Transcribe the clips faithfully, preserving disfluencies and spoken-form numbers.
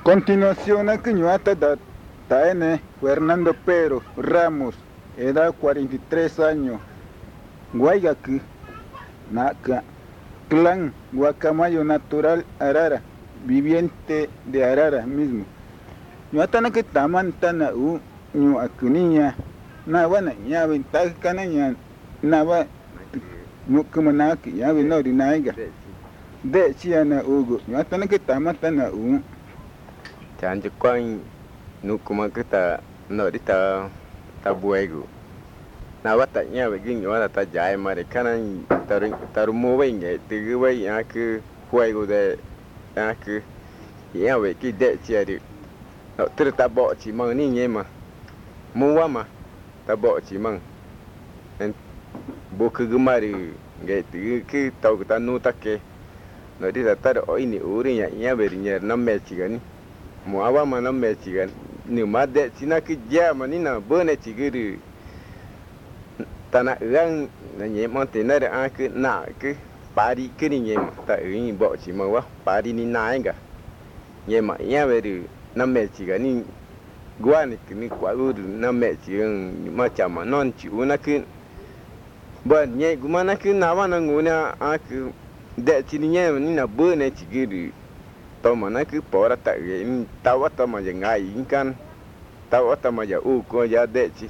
Continuación, aquí ñuata da taene Fernando Pedro Ramos, edad cuarenta y tres años, Guayaquil, Naca, clan Guacamayo natural Arara, viviente de Arara mismo. Ñuata na que taman tana u ñu akuniña, na wana ña ventaja kana ña na va ñu como na que ya vi no rinaiga. De chiana ugo, ñuata na que taman tana u. Chan cho quanh nu kuma cái ta nội đi ta ta buego na wat ta nya begin yo ta jai ma de kana ta ta mo we nge tu we ya ku buego de ya ku ya we ki de chia di no tu ta bo chi mang ni nye ma mu wa ma ta bo chi mang en bo ku gu ma ri nge tu ki tau ta nu ta ke no di ta ta oi ni uri ya ya be ri nya na me chi ga ni mo awa ma na me chi ga ni ma de chi na ki ja ma ni na bo ne chi gi ta na rang na nye ma te na a ku na ku pa di ku ni nye ma ta ri bo chi ma wa pa di ni na ga nye ma ya be ri na me chi ga ni gwa ni ku ni kwa u na me chi ma cha ma non chi u na ku bo nye gu ma na ku na wa na ngu na a ku de chi ni nye ni na bo ne chi gi tao mà nó cứ bỏ ra tại tao tao mà giờ ngày in can tao tao mà giờ u có giá đệ chi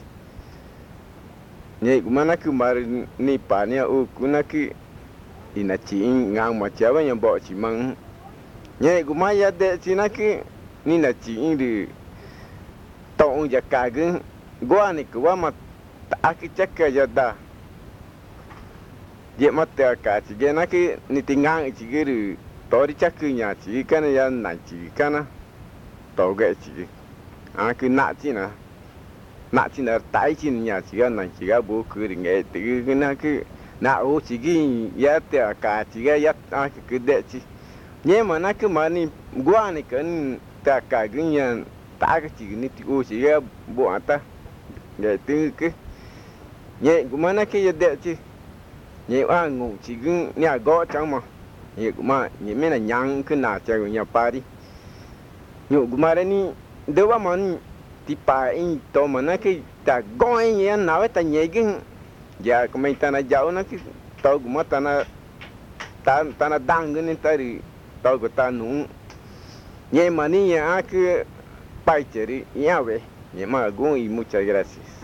nhảy cũng nó cứ mà ni pa ni u cũng nó cứ in là chỉ ngang mà chéo với nhau bỏ chỉ mang nhảy cũng mà giá đệ chi nó cứ ni là chỉ in được tao giờ cả cái qua này cứ qua mà ta cái chắc cái giờ da vậy mà ta cả chỉ cái nó cứ ni tiếng ngang chỉ cái được tori chắc cứ nhà chỉ cái này là chỉ cái na tàu cái chỉ à cứ nã chỉ na nã chỉ là tại chỉ nhà chỉ cái này chỉ cái bố cứ thì nghe từ cái na cứ nã ô chỉ cái giá tiền cả chỉ cái giá à cứ để chỉ nhưng mà nó cứ mà ni qua này cái ta cả cái nhà ta cái chỉ ni ô chỉ cái bộ ta để từ cái nhẹ của mà nó cái để chỉ nhẹ à ngủ chỉ cái nhà gõ chẳng mà nhẹ cũng mà nhẹ mấy là nhang cứ nà chơi của nhà pa đi nhụ cũng mà đấy ni đâu mà mình thì pa anh to mà nó cái ta gọi nhẹ nào ta nhẹ cái giờ cũng mình ta nó giàu nó cái tao cũng mà ta nó ta ta nó đang cái nên ta đi tao của ta nung nhẹ mà ni nhẹ cứ bay chơi đi nhẹ về nhẹ mà cũng muchas gracias.